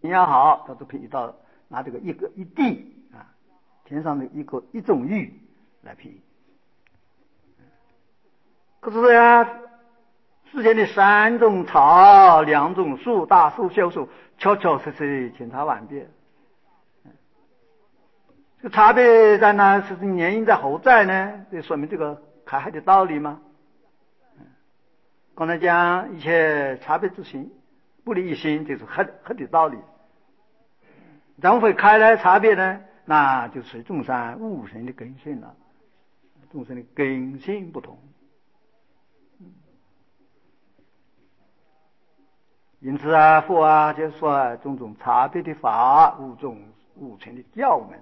要好，他都可以到拿这个一地啊，天上的一种玉来比。可是呀，世间的3种草、2种树，大树、小树，悄悄实实千差万别。这个差别在哪？是原因在何在呢？这说明这个开海的道理吗？刚才讲一切差别之心，不离一心，就是海的道理。怎么会开来差别呢？那就是众生悟性的根性了，众生的根性不同。因此啊，佛啊就说种种差别的法，悟成的教门，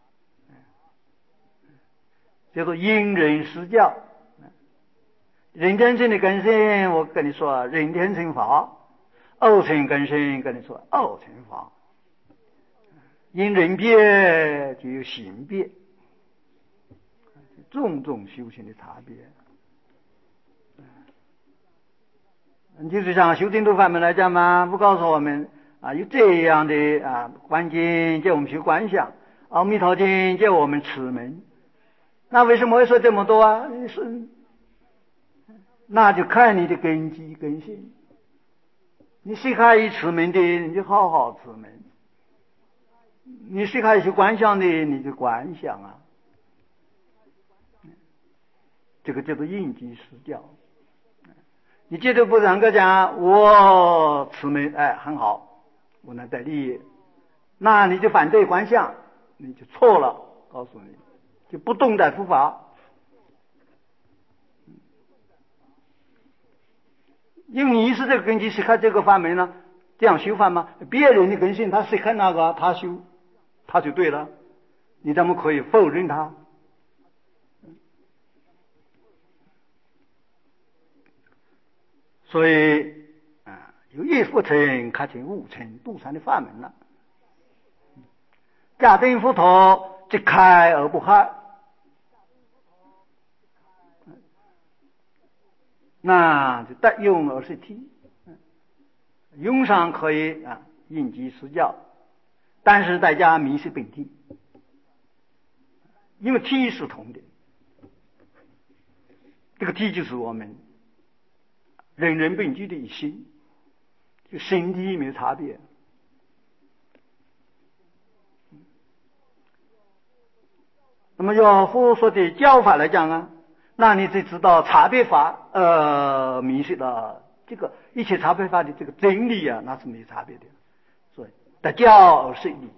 叫做因人施教。人天性的根性，我跟你说人天性法；偶性根性，跟你说偶性法。因人别就有性别，种种修行的差别。就是像修净土法门来讲嘛，不告诉我们啊，有这样的环境叫我们去观想，阿弥陀经叫我们持门。那为什么会说这么多啊？那就看你的根基根性。你谁可以持门的，你就好好持门；你谁可以去观想的，你就观想啊。这个叫做应机施教。你绝对不能够讲我持门很好，我能得利益，那你就反对观相，你就错了。告诉你，就不懂得佛法。因为你是这个根基，是看这个法门呢，这样修法吗？别人的根性他是看那个，他修他就对了，你怎么可以否认他？所以有一佛成开成悟成度三的法门了。假定佛陀即开而不害，那就得用而是体。用上可以应机施教，但是大家迷失本体，因为体是同的。这个体就是我们人人本具的一心，就身体没有差别。那么要佛说的教法来讲啊，那你就知道差别法迷失了这个一切差别法的这个真理啊，那是没有差别的。所以得教而是理，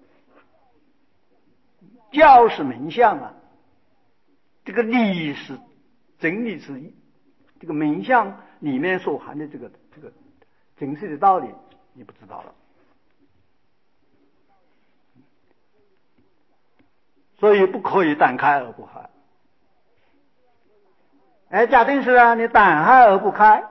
教是名相啊，这个理是真理之一。这个名相里面所含的这个真实的道理，你不知道了。所以不可以单开而不开。假定是你单开而不开，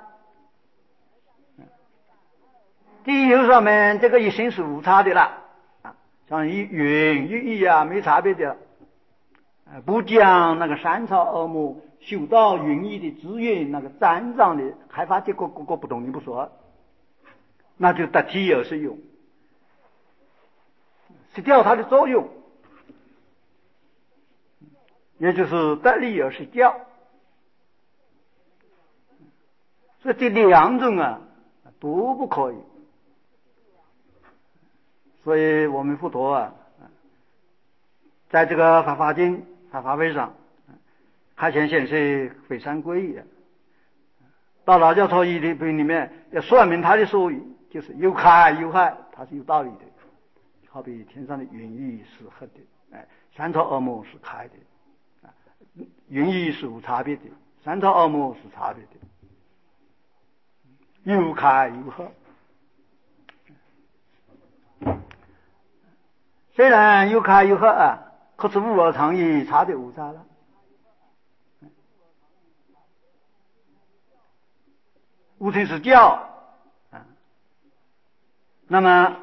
第一就是说明这个一心是无差的了，像云与意没差别的了。不讲那个山草恶木修道云意的资源，那个增长的开发结果各个不同，你不说，那就得体而是用，失掉它的作用，也就是得理而是教。所以这2种都不可以。所以我们佛陀在这个法华经法华会上开显显示非常归义。到老教错义的里面要说明他的所以，就是有开有害，它是有道理的。好比天上的云意是黑的，山草恶木是开的，云意是无差别的，山草恶木是差别的，有开有合。虽然有开有合可是无二常义，差的无差了。悟成是教那么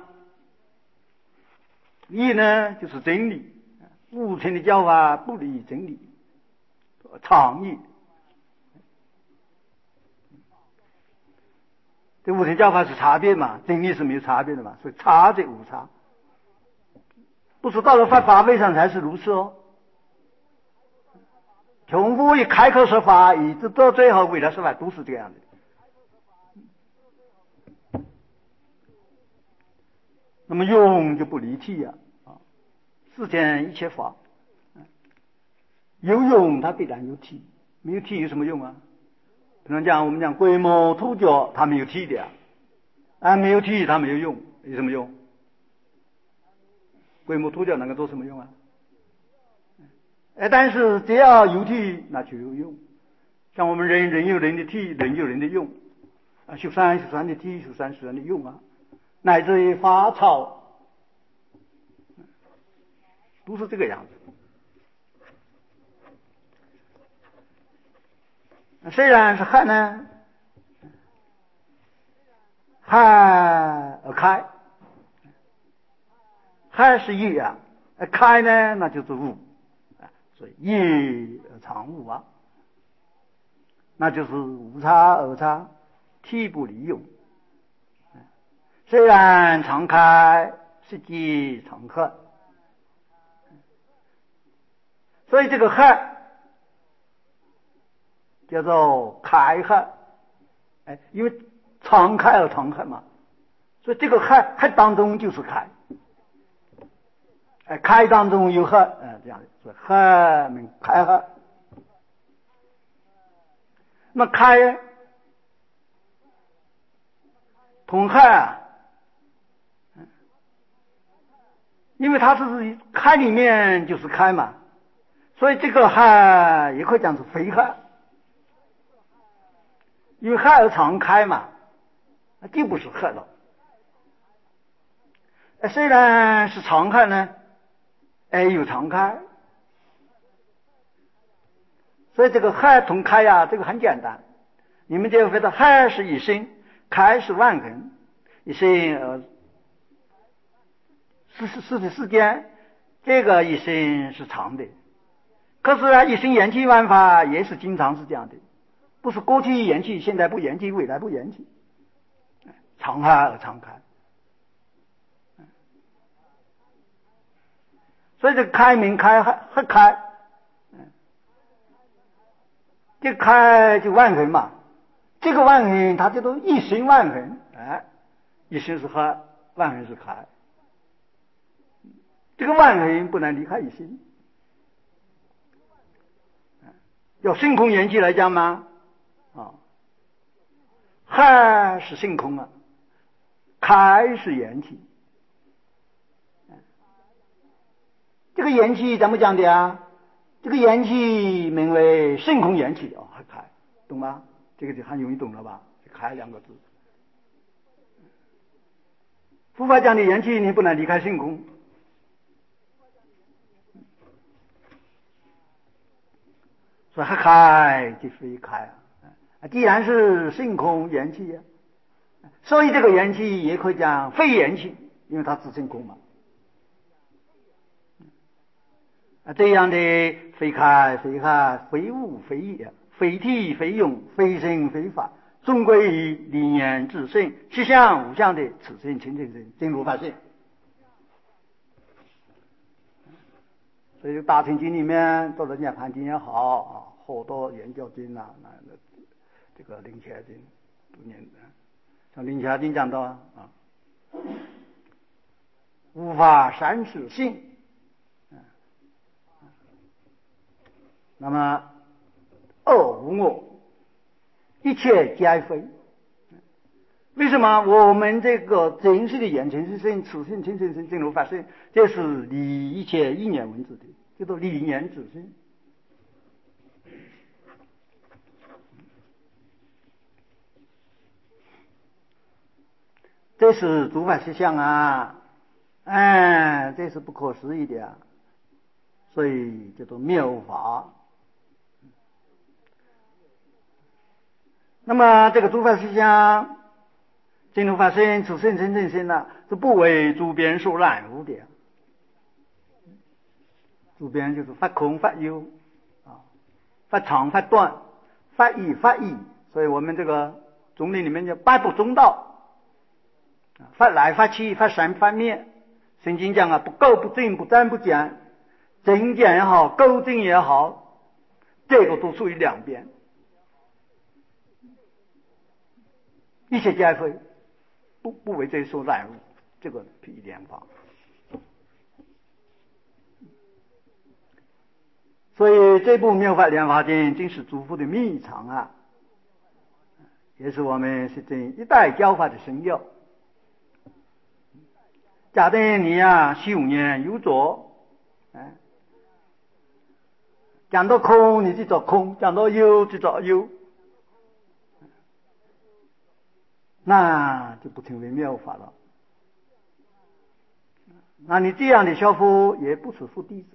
义呢就是真理。悟成的教法不离真理，常义。 这无生教法是差别嘛，真理是没有差别的嘛，所以差则无差。不是到了法会上才是如此哦。穷夫一开口说法，一直到最后为了说法都是这样的。那么用就不离体呀，世间一切法，有用它必然有体，没有体有什么用啊？比如讲我们讲龟毛兔角，它没有体的呀，没有体它没有用，有什么用？龟毛兔角能够做什么用啊？但是只要有体，那就有用。像我们人有人的体，人有人的用，修山的体，修山的用啊，乃至于法草，都是这个样子。虽然是亥呢，亥而开，亥是一啊，开呢那就是无，所以一而常无啊，那就是无差而差，体不利用。虽然常开，实际常亥，所以这个亥叫做开亥，因为常开而常亥嘛，所以这个亥当中就是开，开当中有亥，这样的，所以亥名开亥。那么开同亥因为它是开里面就是开嘛，所以这个亥也可以讲是非亥，因为亥而常开嘛，就不是亥了。虽然是常亥呢，有常开，所以这个亥同开呀，这个很简单。你们就觉得亥是一心，开是万恒，一心世间，这个一心是长的。可是啊，一心延期万法也是经常是这样的，不是过去延期，现在不延期，未来不延期，常亥而常开。所以这个开名开还开，这开就万恒嘛，这个万恒它叫做一心万恒，一心是亥，万恒是开，这个万恒不能离开一心。要性空缘起来讲吗？亥是性空啊，开是缘起。这个缘起怎么讲的啊？这个缘起名为性空缘起还开，懂吗？这个就很容易懂了吧？开两个字。佛法讲的缘起，你不能离开性空。所以还开就非开啊！既然是性空缘起啊，所以这个缘起也可以讲非缘起，因为它自性空嘛。这样的非开非害非物非业非体非用非生非法，终归于理念自性，实相无相的此性清净身真如法性。所以大乘经里面，做的涅盘经也好好多研究经这个灵伽经都念的，像灵伽经讲到无法三世性。那么二无我，一切皆非。为什么我们这个真实的言成是性、此性、清净身、真如法性，这是离一切意念文字的，叫做理念自性。这是诸法实相啊，这是不可思议的所以叫做妙法。那么这个诸法实相、真如法性、此性、清净身是不为诸边所染污的。诸边就是法空、法有法长、法短、法义、法义。所以我们这个中论里面叫八不中道，发来发去，发三发灭。圣经讲啊，不垢不净，不沾不讲，正讲也好，垢净也好，这个都属于两边，一切皆非，不为这所染污，这个辟一莲法。所以这部《妙法莲华经》真是诸佛的秘藏啊，也是我们是真一代教法的神药。假定你啊修念有着，讲到空你就找空，讲到有就找有，那就不成为妙法了。那你这样的学佛也不是佛弟子。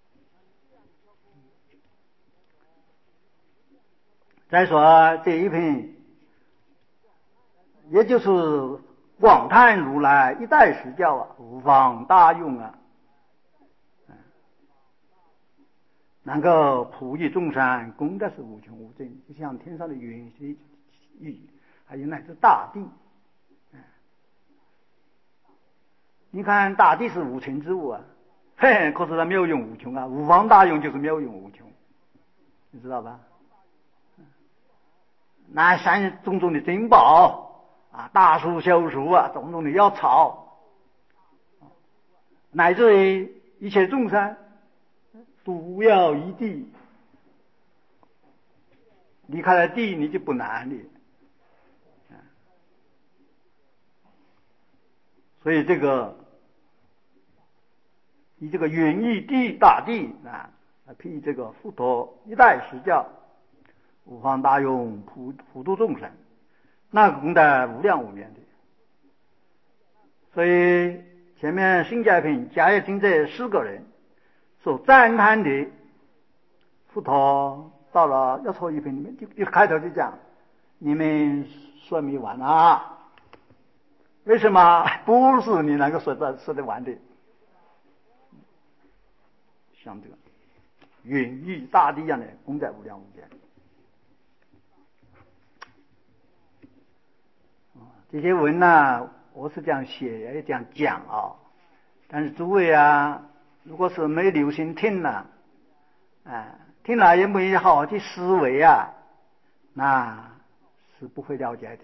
再说这一品，也就是广叹如来一代实教啊，无方大用啊，能够普益众生，功德是无穷无尽，就像天上的云雨，还有乃至大地。你看大地是无穷之物啊，嘿，可是它妙用无穷啊，无方大用就是妙用无穷，你知道吧？那山种种的珍宝啊，大树小树啊，种种的药草，乃至于一切众生都要一地，离开了地你就不难的。所以这个以这个云翳地大地啊，辟这个佛陀一代实教，无方大用，普度众生，那功德无量无边的。所以前面新家品迦叶经这4个人所赞叹的佛陀，到了要错一品里面就开头就讲，你们说没完啊？为什么？不是你能够说得完的。像这个云翳大地一样的功德无量无边。这些文呢，我是这样写也这样讲啊，但是诸位啊，如果是没留心听呢，听了也没好好去思维啊，那是不会了解的。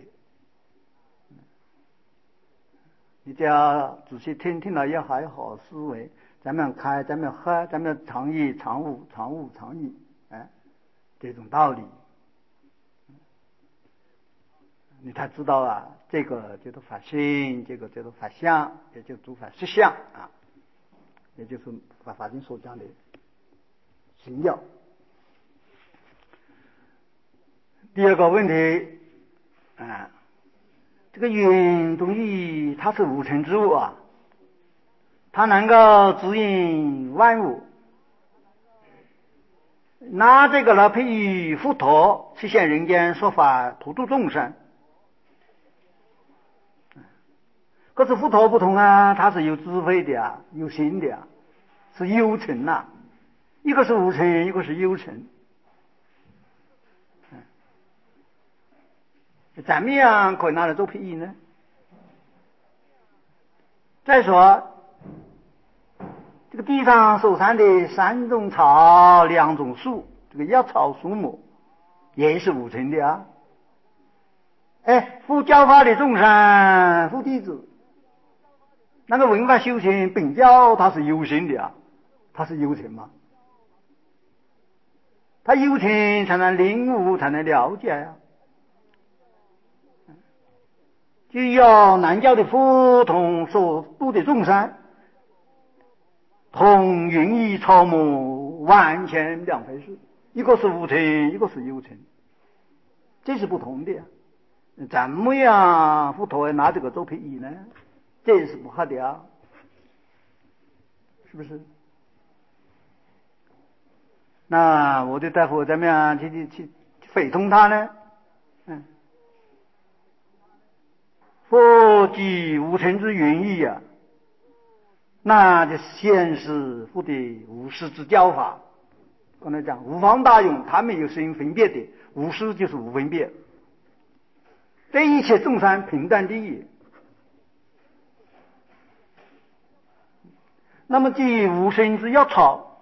你只要仔细听，听了也还好思维，咱们开，咱们喝，咱们常意常悟，常悟常意，这种道理，你才知道啊，这个叫做法性，这个叫做法相，也就诸法实相啊，也就是法经所讲的神要。第二个问题这个云东西它是无尘之物啊，它能够指引万物，拿这个来譬喻佛陀出现人间说法普度众生。可是佛陀不同啊，他是有智慧的啊，有心的啊，是有情啊，一个是无情，一个是有情。怎么样可以拿来做譬喻呢？再说这个地上所产的3种草2种树，这个药草树木也是无情的啊。佛教法的众生，佛弟子，那个文法修行本教它是有心的啊，它是有情嘛，他有情才能领悟，才能了解啊。就要南教的佛同所度的众生，同云翳草木完全两回事，一个是无情，一个是有情，这是不同的啊。怎么样佛陀拿这个做譬喻呢？这是不好的啊，是不是？那我的大夫怎么样去非通他呢？佛即无尘之云翳啊，那就显示佛的无师之教法。刚才讲无方大用，他没有生分别的，无师就是无分别。 对一切众生平等利益。那么基于无生之要吵，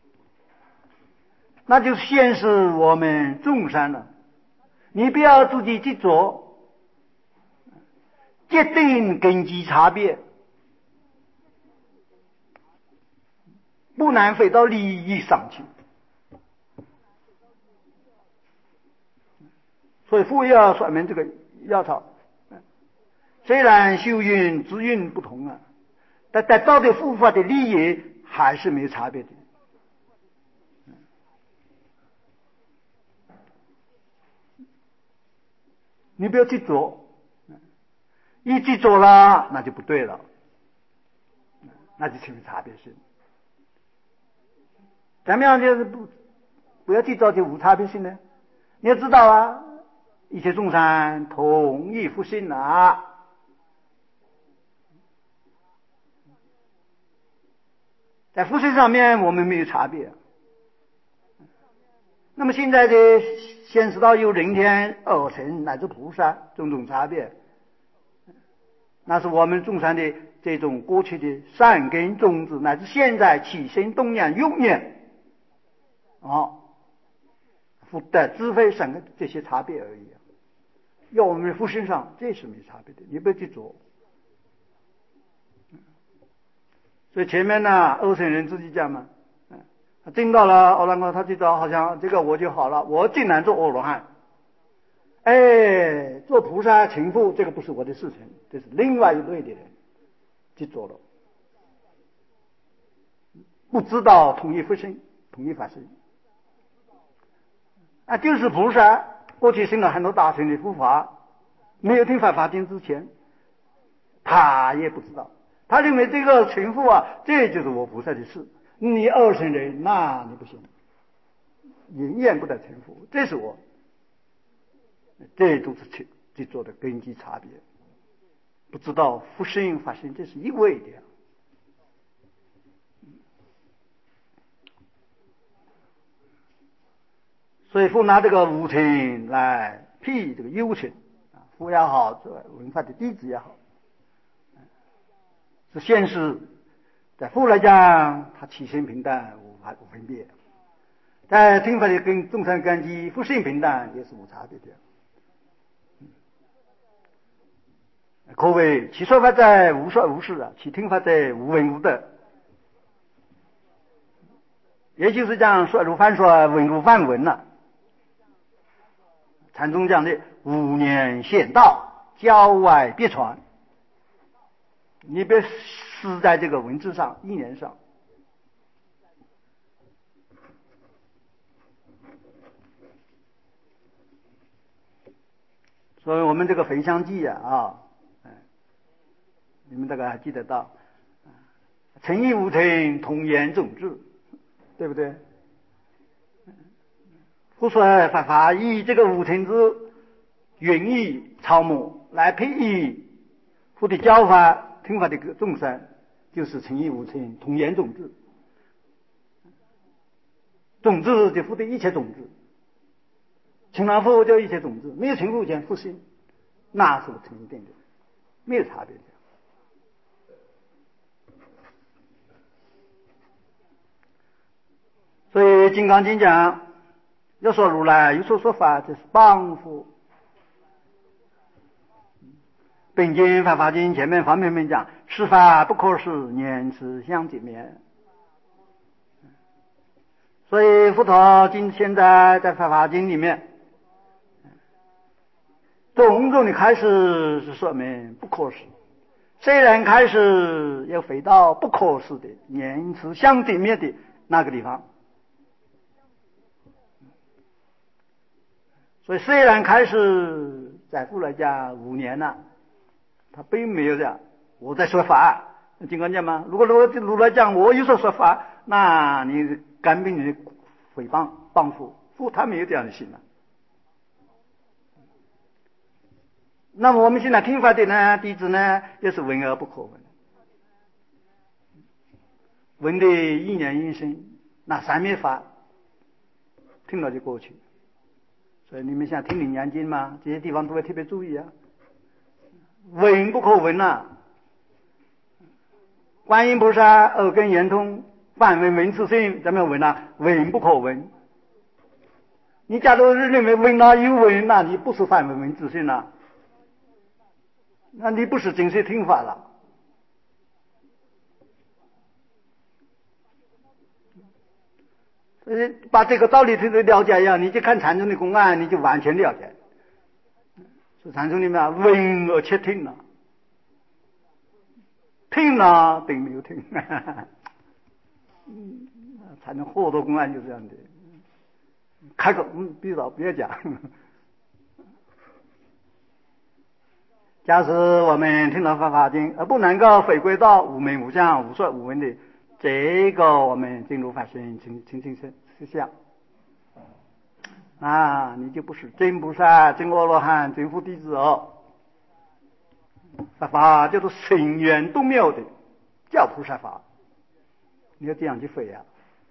那就显示我们众生了。你不要自己去做，决定根基差别，不能回到利益上去。所以父要说明这个要吵，虽然修运之运不同啊，但得到的护法的利益还是没有差别的。你不要去做，一去做了那就不对了，那就成为差别性。怎么样就是不要去做就无差别性呢？你要知道啊，一切众生同一复性啊。在复性上面我们没有差别。那么现在的显示到有人天、二乘乃至菩萨种种差别，那是我们众生的这种过去的善根种子，乃至现在起心动念用念福德智慧上的这些差别而已。要我们的复性上这是没差别的，你不要去做。所以前面呢，二乘人自己讲嘛，他证到了阿罗汉，他觉得好像这个我就好了，我竟然做阿罗汉。做菩萨成佛，这个不是我的事情，这是另外一类的人去做了，不知道统一佛性、统一法性就是菩萨过去生了很多大乘的护法，没有听法华经之前，他也不知道，他认为这个成佛这就是我菩萨的事。你二乘人，那你不行，永远不得成佛。这是我，这都是去做的根基差别，不知道佛性法性这是一味的。所以佛拿这个无情来辟这个有情，佛也好，这文化的弟子也好，是现实。在佛来讲，他起心平等无分别；在听法的跟众生根基佛性平等也是无差别的。可谓其说法在无说无事其听法在无闻无得。也就是讲说如凡说闻如梵闻了。禅宗讲的五年显道，郊外别传。你别死在这个文字上、意念上。所以我们这个《回向记》你们大概还记得到，诚意无成，同言种智，对不对？佛说法华以这个无成之原意草木来培育佛的教法听法的众生，就是诚意无成，同言种智。种子就佛的一切种子，成了佛就一切种子，没有成佛前佛心，那是成定的，没有差别的。所以《金刚经》讲，要说如来，有所说法，就是帮扶。本经法华经前面方面讲，是法不可思，念此相解灭。所以佛陀现在在法华经里面，种种的开始是说明不可思。虽然开始要回到不可思的念此相解灭的那个地方。所以虽然开始在佛来讲5年了，他并没有讲我在说法。金刚讲嘛，如果如来讲我有所说法，那你干病你诽谤谤佛，佛他没有这样的心了。那么我们现在听法的呢，弟子呢，也是闻而不可闻，闻的一念应声，那三昧法听了就过去。 所以你们想听《楞严经》吗？这些地方都会特别注意啊。闻不可闻啊！观音菩萨耳根圆通，梵闻闻自性，怎么样闻啊？闻不可闻。你假如认为闻啊有闻，那你不是梵闻闻自性了，那你不是真实听法了。把这个道理了解一下，你就看禅宗的公案，你就完全了解。说禅宗里面闻而且听了，听了等于没有听。禅宗好多公案就这样的，开口闭嘴不要讲。假使我们听到《法华经》而不能够回归到无名无相无色无闻的这个，我们进入法身清实相啊，你就不是真菩萨、真阿罗汉、真佛弟子哦。法叫做深远洞妙的叫菩萨法，你要这样去飞啊。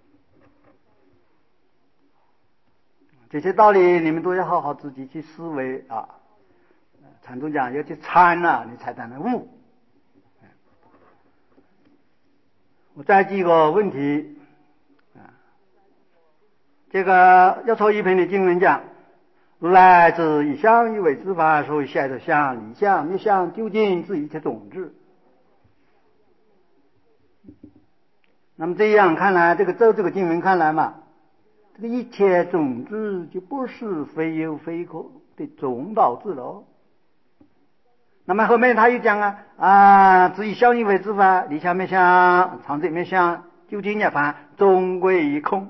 这些道理你们都要好好自己去思维啊。禅宗讲要去参啊，你才能悟。我再举个问题啊，这个要错一品的经文讲，如来自一相一为之法，所以现在相离相灭相，究竟是一切种子。那么这样看来，这个经文看来嘛，这个一切种子就不是非有非可的中道智了。那么后面他又讲自以相应为之法，离相灭相，常者灭相，究竟涅槃，终归一空。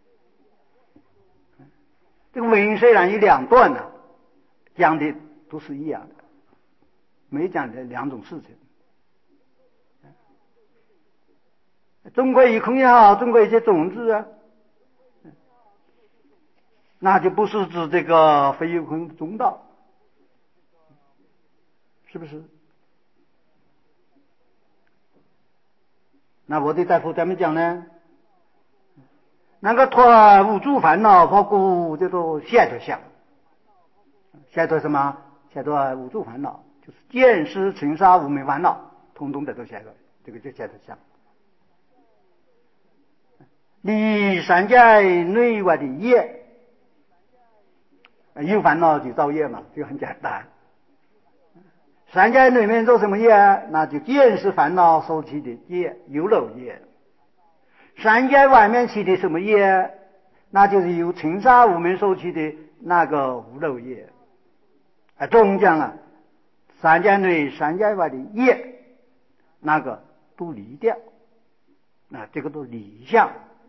这个文虽然有两段呢，讲的都是一样的，没讲的两种事情。终归一空也好，终归一切种子啊，那就不是指这个非有空中道，是不是？那我的大夫怎么讲呢？那个脱无诸烦恼，包括叫做解脱相，解脱什么？解脱无诸烦恼，就是见识尘沙无明烦恼，通通得到解脱，这个就解脱相。离三界内外的业，有烦恼就造业嘛，就很简单。三界里面做什么业？那就见识烦恼所起的业，有漏业。三界外面起的什么业？那就是由尘沙无明所起的那个无漏业。中将三界内三界外的业，那个都离掉，这个都离相。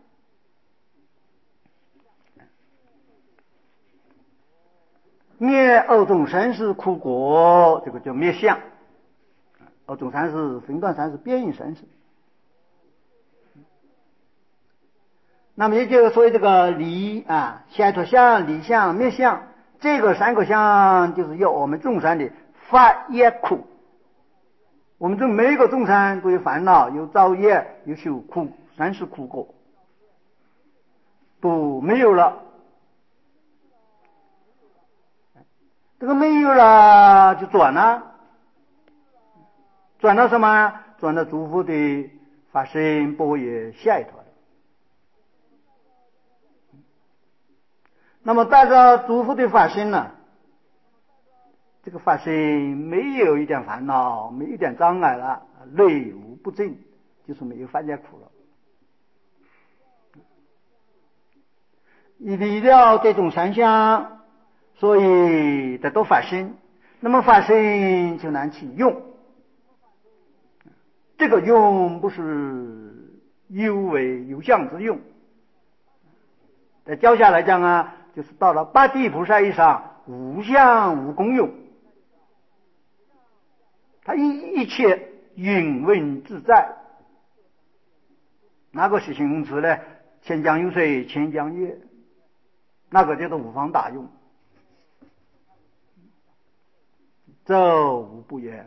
灭二种生死苦果，这个叫灭相。二种生死分段生死变异生死。那么也就是说这个离解脱相、离相、灭相，这个三个相就是要我们众生的发业苦。我们这每一个众生都有烦恼，有造业，有受苦，生死苦果都没有了。这个没有了就转了，转到什么？转到诸佛的法身般若解脱了。那么带着诸佛的法身呢，这个法身没有一点烦恼，没有一点障碍了，内无不净，就是没有犯戒苦了。离了这种三相，所以得到法身，那么法身就难起用。这个用不是有为有相之用，在教下来讲就是到了八地菩萨以上，无相无功用，他一切云稳自在。那个是形容词呢？千江有水千江月，那个叫做无方大用，周无不言。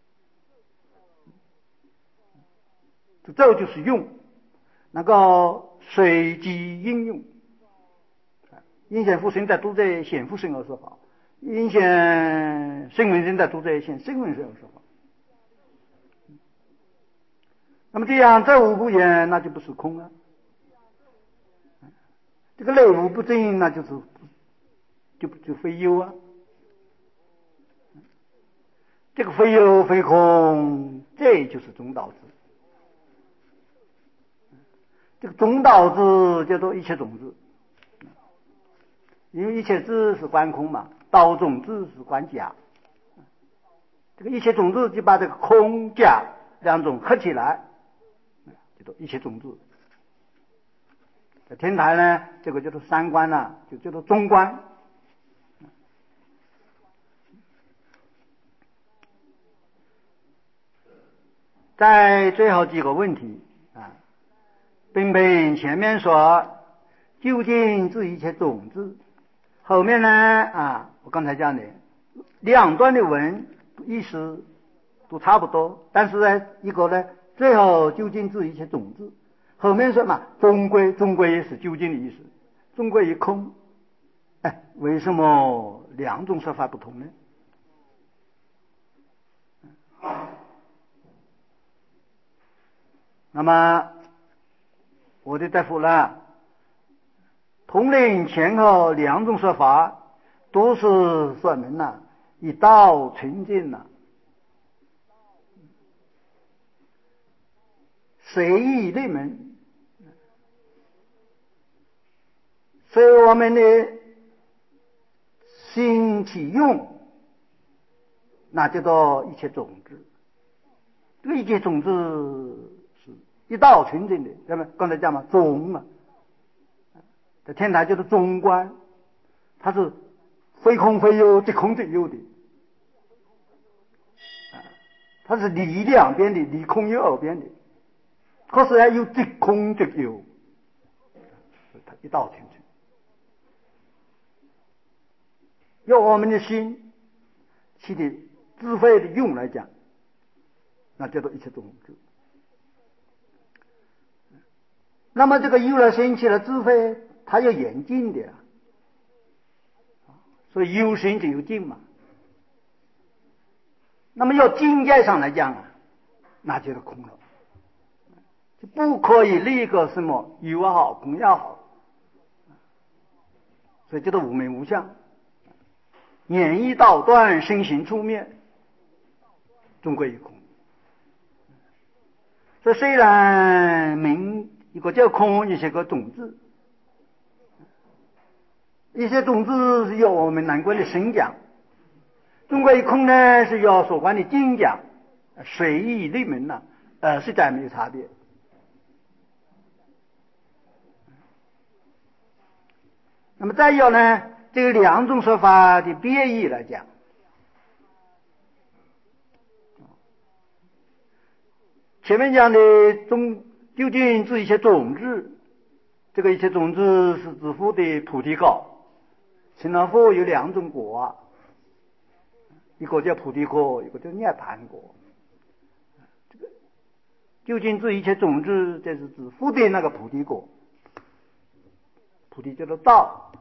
这就是用，那个随机应用， 应现复生在都在现复生而说法，应现声闻身在都在现声闻身而说法。那么这样这无不言，那就不是空了。这个内无不正，那就是就非有啊。这个非有非空，这就是中道智。这个中道智叫做一切种子，因为一切智是观空嘛，道种智是观假。这个一切种子就把这个空假两种合起来，叫做一切种子。在天台呢，这个叫做三观呢，就叫做中观。在最后几个问题啊，并本前面说究竟知一切种子，后面呢我刚才讲的两段的文意思都差不多，但是呢一个呢最后究竟知一切种子，后面说嘛终归也是究竟的意思，终归于空。为什么两种说法不同呢？那么我的答复呢，统领前后两种说法都是说明了一道纯净了，随意内门，所以我们的心起用，那叫做一切种子。这个一切种子是一道纯净的，对吧？刚才讲嘛，中嘛，在天台就是中观，它是非空非有，即空即有的，它是离两边的，离空有二边的，可是呢又即空即有，它一道纯净。用我们的心起的智慧的用来讲，那叫做一切种子。那么这个有了生起了智慧，它要严禁的，所以有生就有尽嘛。那么要境界上来讲那就是空了，就不可以立个什么有也好空也好，所以叫做无名无相，言意道断，身形出灭，终归于空。所以虽然名一个叫空，一些个种子，一些种子是由我们南观的身讲，终归于空呢是由所观的经讲，随意内门呢实在没有差别。那么再有呢，这个两种说法的别义来讲，前面讲的究竟知一切种子，这个一切种子是指佛的菩提果，成了佛有两种果，一个叫菩提果，一个叫涅盘果。这个究竟知一切种子，这是指佛的那个菩提果，菩提叫做道，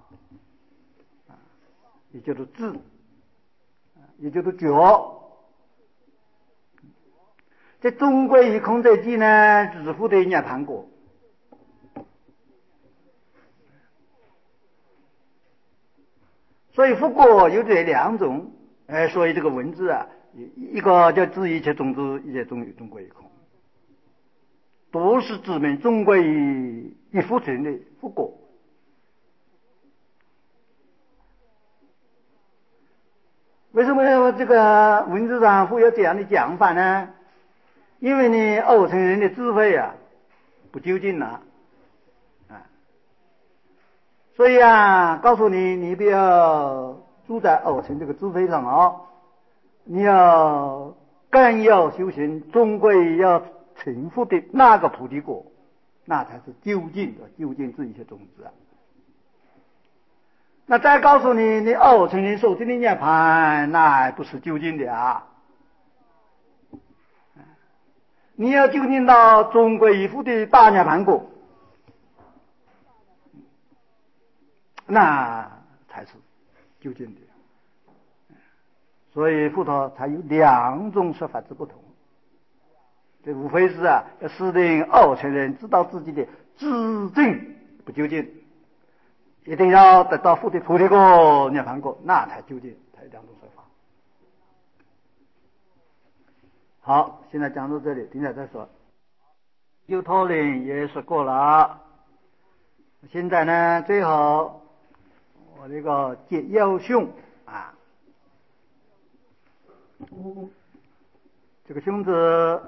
也叫做智，也叫做觉。这终归于空这句呢，指佛的涅盘果。所以佛果有这两种，所以这个文字一个叫知一切种子，一切终归于空，都是指明终归于一佛成的佛果。为什么这个文字上会有这样的讲法呢？因为你二乘人的智慧不究竟了，所以告诉你，你不要住在二乘这个智慧上你要更要修行，终归要成佛的那个菩提果，那才是究竟知一切种子那再告诉你，你二乘人所证的涅槃，那不是究竟的你要究竟到终归于佛的大涅槃果， 那才是究竟的。所以佛陀才有两种说法之不同。这无非是要使令二乘人知道自己的自证不究竟，一定要得到菩提果、涅槃果，那才究竟，才有两种说法。好，现在讲到这里，等下再说。优陀林也说过了，现在呢，最后我这个结要兄啊，这个兄字，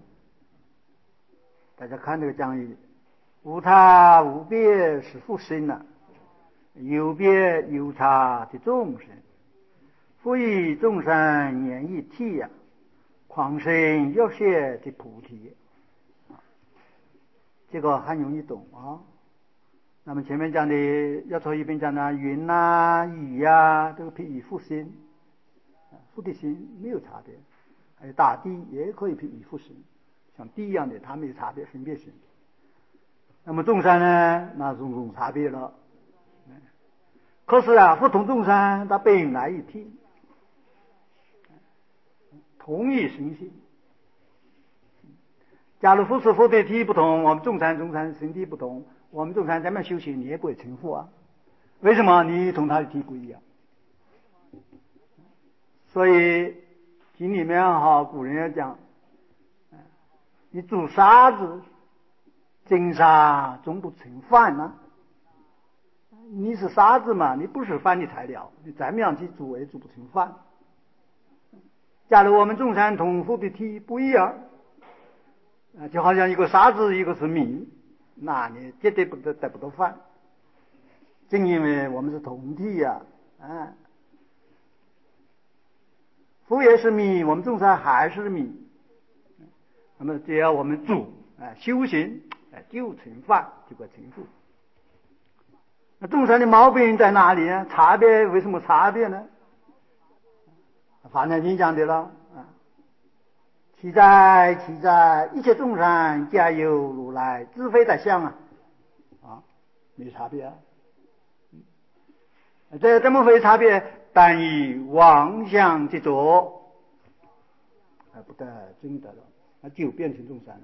大家看这个讲义，无他无别是复生呐，有别有差的众生，复以众生言一体呀，狂生要学的菩提。这个很容易懂啊。那么前面讲的要从一边讲的云啊、雨啊，这个譬喻复心，复的心没有差别。还有大地也可以譬喻复心，像地一样的，它没有差别分别心。那么众生呢，那种差别了。可是不同众生它本来一体，同一身心。假如不是佛的体不同，我们众生身体不同，我们众生怎么修行，你也不会成佛啊？为什么？你同他的体不一样。所以经里面古人要讲，你煮沙子，蒸沙总不成饭啊。你是沙子嘛，你不是饭的材料，你怎么样去煮也煮不成饭。假如我们众生同佛的体不一样，就好像一个沙子，一个是米，那你绝对得不到饭。正因为我们是同体呀，佛也是米，我们众生还是米。那么只要我们煮修行，就成饭，就会成佛。那众生的毛病在哪里呢？差别为什么差别呢？法华经讲的了其在一切众生皆有如来智慧的相没差别这怎么会差别？但以妄想执着不得真得了，那就变成众生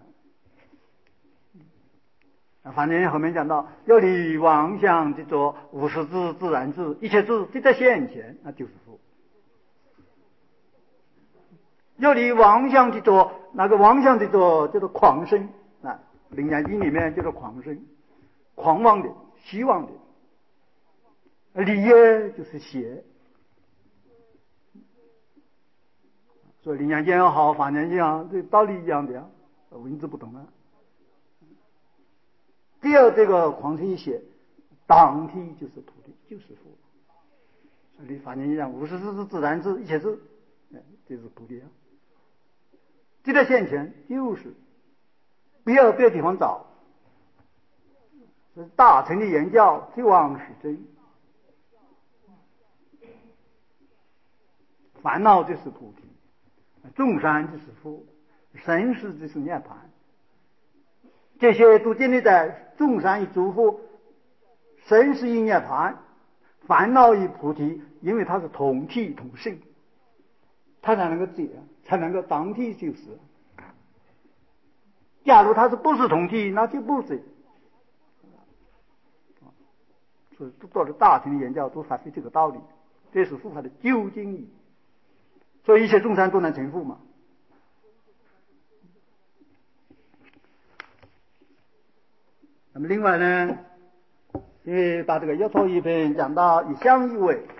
了。反正后面讲到要离妄想执着，无实智自然智，一切智就在现前，那就是佛。要离妄想执着，那个妄想执着叫做狂生楞严经里面叫做狂生，狂妄的、希望的。离业就是邪，所以楞严经也好，法华经也好，这道理一样的文字不同第二，这个狂生一邪，当体就是菩提，就是佛。所以法华经讲，无实智自然智，一切智，这是菩提就在现前，就是不要别的地方找。大乘的言教就往是真，烦恼就是菩提，众生就是佛，生死就是涅槃。这些都建立在众生与诸佛，生死与涅槃，烦恼与菩提，因为它是同体同性，它才能够解，才能够当体就是。假如它是不是同体，那就不是。所以到了大乘的言教都发挥这个道理，这是佛法的究竟义。所以一切众生都能成佛嘛。那么另外呢，因为把这个要错一品讲到以相依为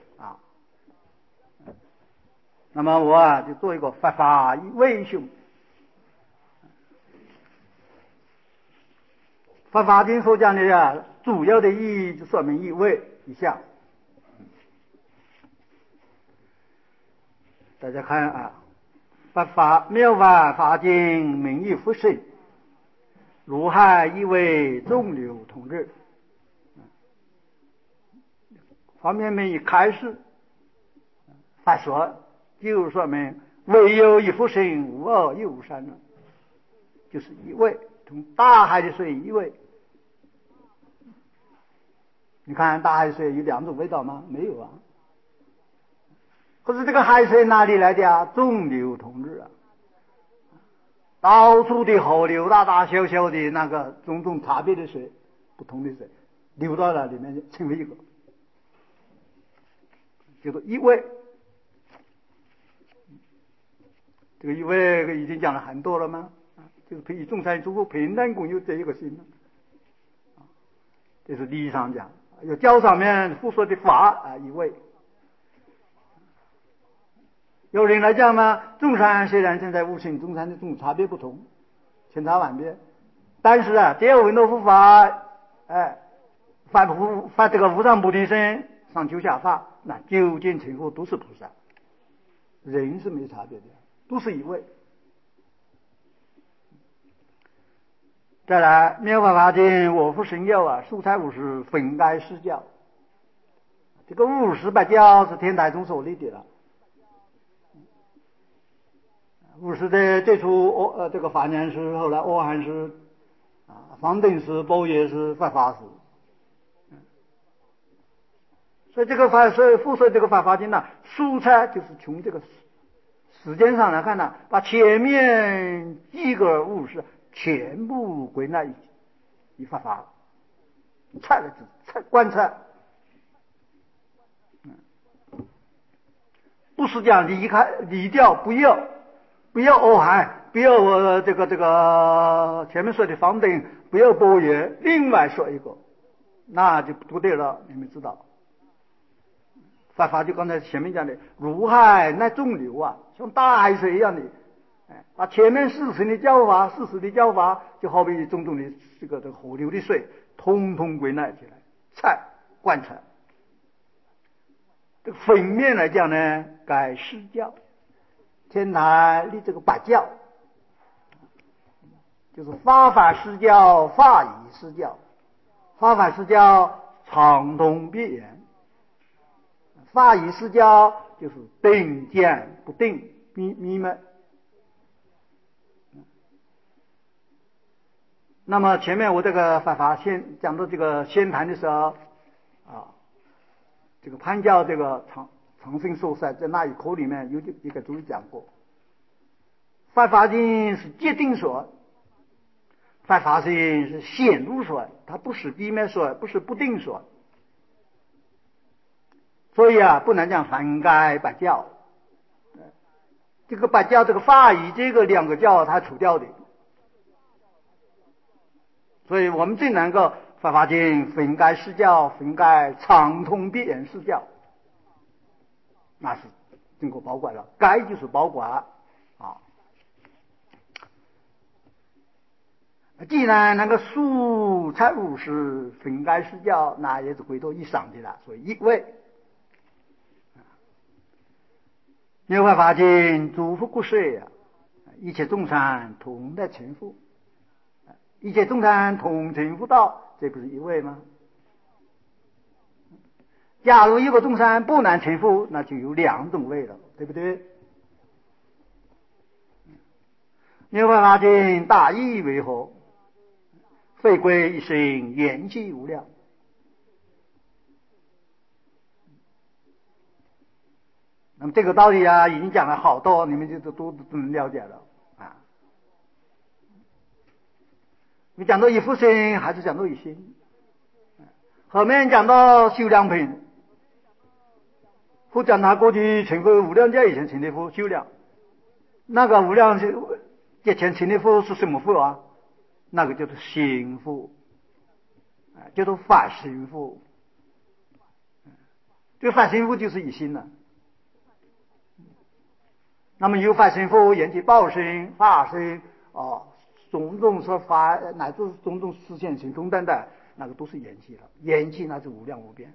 那么我就做一个佛法以为兄。佛法经所讲的主要的意义就说明一位一相。大家看佛法妙法华经名义复生，如海一为众流同日。方面面一开始法说，就说明唯有一复生，无二亦无三了，就是一位，同大海的水一位。 你看大海水有两种味道吗？没有啊。可是这个海水哪里来的啊？众流同日啊，到处的河流，大大小小的那个种种差别的水，不同的水流到了里面，成为一个，叫做一味。这个一味已经讲了很多了吗？就是可以众生诸佛平等共有这一个心，这是理上讲。有教上面复说的法啊，一味。有人来讲嘛，众生虽然现在无形，众生的种差别不同，千差万别，但是啊，只要闻到佛法，发这个无上菩提心，上求下化，那究竟成佛都是菩萨，人是没差别的，都是一位。再来，妙法华经我复生教啊，素材50分开施教。这个58教是天台宗所立的了。50的最初这个法然师，后来阿含师方等师、般若师、法华师。所以这个复说这个法华经呢，素材就是从这个时间上来看呢，把前面几个50全部归纳一法华，观察，不是讲离掉，不要阿含，不要我这个前面说的方等，不要般若，另外说一个，那就不对了，你们知道。法华就刚才前面讲的，如海那众流啊，像大海水一样的，把前面事实的教法，就好比种种的这个河流的水，通通归纳起来，才观察。这个分面来讲呢，改施教，天台立这个8教，就是法法施教、法义施教。法法施教畅通别言，法义施教就是定见不定迷闷。那么前面我这个法华先讲到这个先谈的时候这个潘教这个长生受塞在那一课里面有一个注意讲过，法华经是界定说，法华经是显露说，它不是闭灭说，不是不定说。所以不能讲分开8教，这个8教这个法义这个2个教它除掉的，所以我们只能够法华经分开施教，分开畅通别言施教，那是经过保管了，该就是保管既然那个素材50分开施教，那也是归到以上的了，所以一位。妙法华经诸佛故事一切众生同得成佛，一切众生同成佛道，这不是一位吗？假如一个众生不能成佛，那就有2种位了，对不对？妙法华经大意为何？非归一生，缘起无量。那么这个道理已经讲了好多，你们就都能了解了你讲到一复生，还是讲到一心？后面讲到修量品，佛讲他过去成佛无量劫以前成的佛修量，那个无量劫前成的佛是什么佛啊？那个叫做心佛，叫做法身佛。这个法身佛就是一心了。那么有法身佛、缘起报身、法身种种说法，乃至种种实现行通等等，那个都是缘起了。缘起那是无量无边。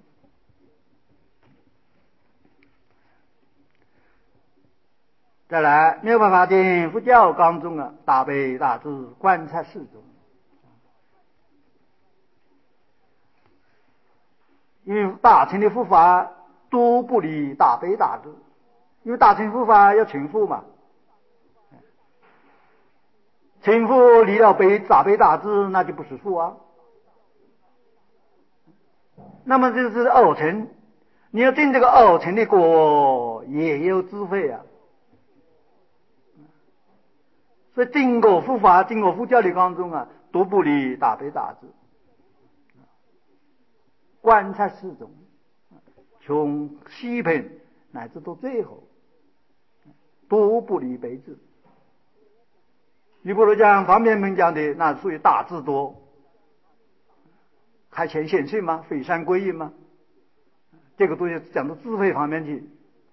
再来，妙法华经佛教纲中大悲大智观察世中，因为大乘的佛法都不离大悲大智，因为大乘佛法要成佛嘛，成佛离了大悲大智，那就不是佛那么就是二乘，你要进这个二乘的果，也有智慧啊。所以经过佛法、经过佛教的当中啊，都不离大悲大智，观察始终，从西品乃至到最后，都不离悲智。你不如讲方便门讲的，那属于大智多，开前显性吗？飞山归隐吗？这个东西讲到智慧方面去。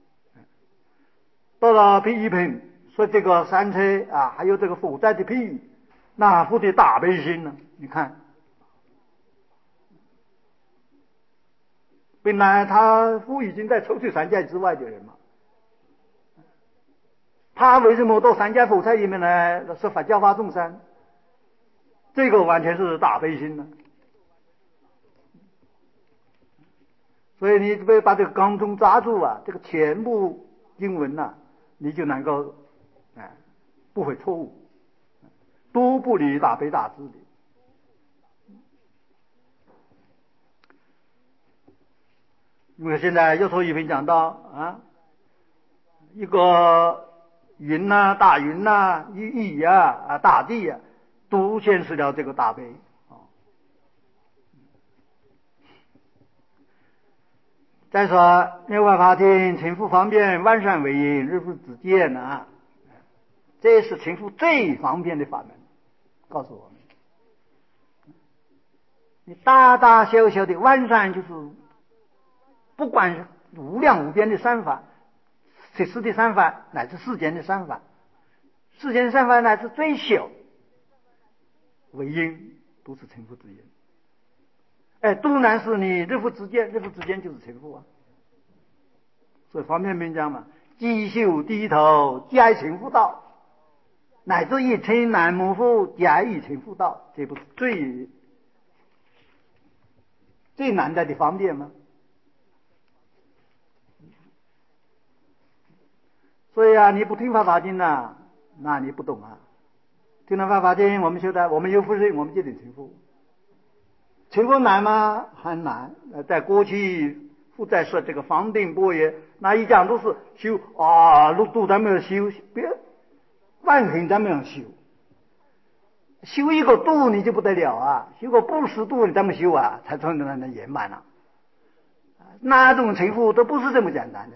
到了第一品，说这个三车啊，还有这个佛在的譬喻，那佛的大悲心呢？你看，本来他佛已经在抽出三界之外的人嘛，他为什么到三界佛刹里面来说法教化众生？这个完全是大悲心呢。所以你把这个纲中抓住啊，这个全部经文啊，你就能够不会错误，都不离大悲大智的。因为现在又说一篇讲到啊，一个云呐、大云呐、雨啊、大地啊，都显示了这个大悲啊。再说妙法华经，成佛方便，万善为因，日复之见啊，这是成佛最方便的法门。告诉我们，你大大小小的万善，就是不管是无量无边的善法，实施的善法，乃至世间的善法，世间善法乃至最小为因，都是成佛之因。都然是你日复之见，日复之见就是成佛啊。所以方便面讲嘛，积修低头，皆成佛道，乃至一尘难模糊，皆已成佛道，这不是最难得的方便吗？所以啊，你不听法华经啊，那你不懂啊。听了法华经，我们修的，我们有福身，我们就得成佛。成佛难吗？很难。在过去复在说这个方定般若，那一讲都是修啊，都咱们修，别万行咱们要修。修一个度你就不得了啊，修个不识度你怎么修啊？才算能圆满了。那种成佛都不是这么简单的。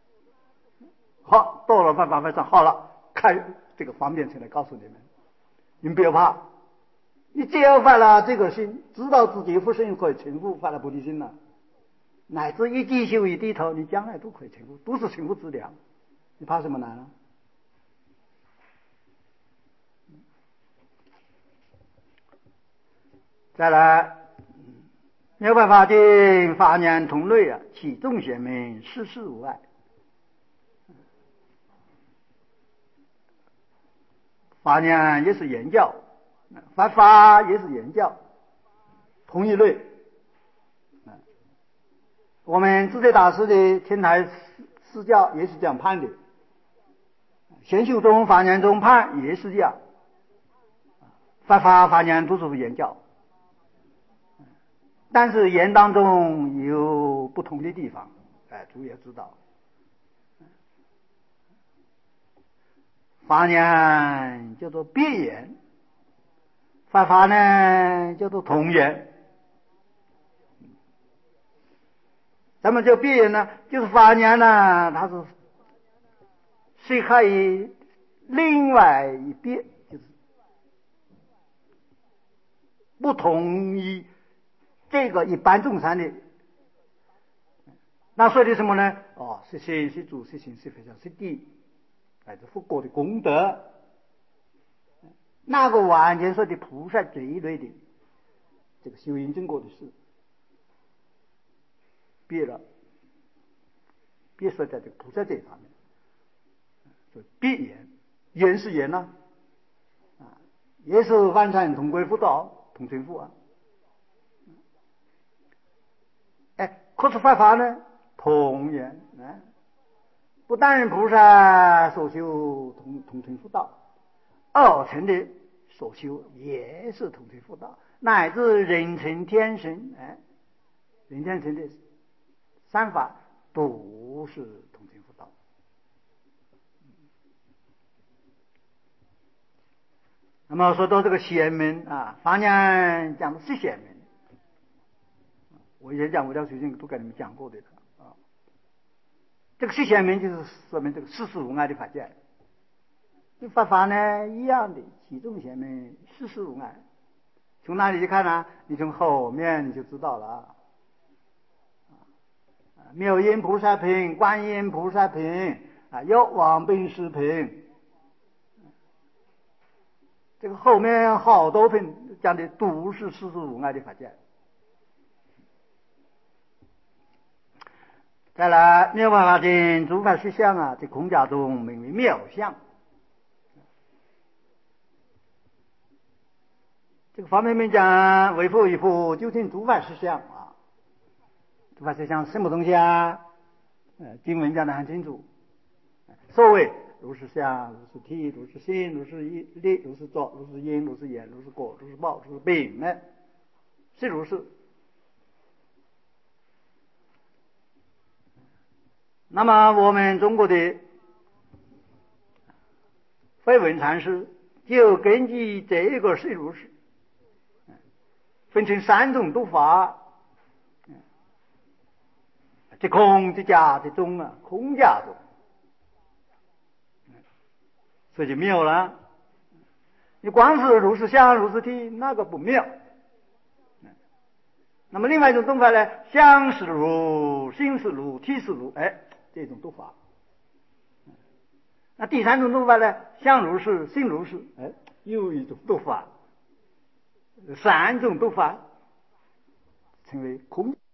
好，到了办法上，好了，开这个方便出来告诉你们，你们不要怕。你只要发了这个心，知道自己不是可以成佛，发了菩提心了，乃至一积修一低头，你将来都可以成佛，都是成佛之良。你怕什么难啊？再来，妙法华经，法念同类啊，起众显明，世事无碍。法念也是言教，法也是言教，同一类。我们智者大师的天台释教也是这样判的，显修中、法念中判也是这样，法念都是言教，但是言当中有不同的地方，诸位要知道。法念叫做别言，法呢叫做同言。咱们叫别言呢，就是法念呢，它是可以另外一别，就是不同于这个一般众生的。那说的什么呢？是先是主，是行，是非常，是地，这佛果的功德。那个完全说的菩萨这一类的这个修因正果的事，别了，别说在这个菩萨这一方面，所以别言，言是言呐，也是万善同归佛道，同成佛啊。可是法呢，同言，不但菩萨所修同成佛道，二乘的所修也是同成佛道，乃至人成天神， 人间成的三法都是同成佛道。那么说到这个显门啊，法言讲的是显门，我以前讲无量随经都跟你们讲过的啊。这个是显门就是说明这个世事无碍的法界。佛法呢一样的，其中显门世事无碍。从哪里去看呢？你从后面你就知道了。妙音菩萨品、观音菩萨品啊，药王本师品，这个后面好多品讲的都是世事无碍的法界。再来，妙法华经诸法实相啊，在空假中名为妙相。这个方面面讲，为佛与佛究竟诸法实相啊。诸法实相是什么东西啊？经文讲得很清楚。所谓如是相、如是体、如是心、如是力、如是作、如是因、如是言、如是果、如是报、如是病呢，是如是。那么我们中国的慧文禅师就根据这个是如是，分成三种读法。这空这假这中啊，空假中，所以就妙了。你光是如是相如是体，那个不妙。那么另外一种读法呢，相是如，心是如，体是如，这种读法。那第三种读法呢，相如是，心如是，又一种读法。三种读法称为空。